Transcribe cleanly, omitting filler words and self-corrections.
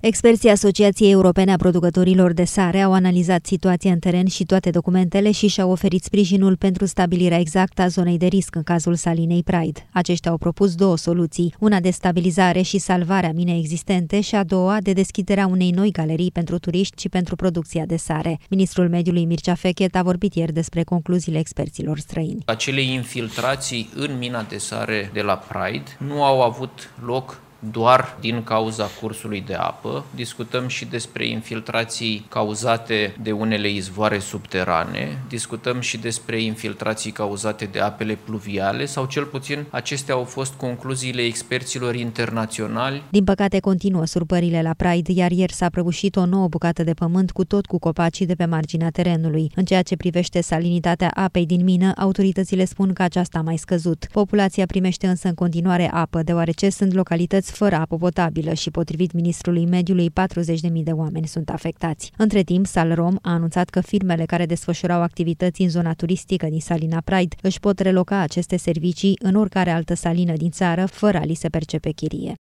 Experții Asociației Europene a Producătorilor de Sare au analizat situația în teren și toate documentele și și-au oferit sprijinul pentru stabilirea exactă a zonei de risc în cazul salinei Pride. Aceștia au propus două soluții, una de stabilizare și salvarea minei existente și a doua de deschiderea unei noi galerii pentru turiști și pentru producția de sare. Ministrul Mediului Mircea Fechet a vorbit ieri despre concluziile experților străini. Acele infiltrații în mina de sare de la Pride nu au avut loc doar din cauza cursului de apă. Discutăm și despre infiltrații cauzate de unele izvoare subterane, discutăm și despre infiltrații cauzate de apele pluviale sau cel puțin acestea au fost concluziile experților internaționali. Din păcate continuă surpările la Pride, iar ieri s-a prăbușit o nouă bucată de pământ cu copacii de pe marginea terenului. În ceea ce privește salinitatea apei din mină, autoritățile spun că aceasta a mai scăzut. Populația primește însă în continuare apă, deoarece sunt localități fără apă potabilă și, potrivit Ministrului Mediului, 40.000 de oameni sunt afectați. Între timp, Salrom a anunțat că firmele care desfășurau activități în zona turistică din salina Pride își pot reloca aceste servicii în oricare altă salină din țară, fără a li se percepe chirie.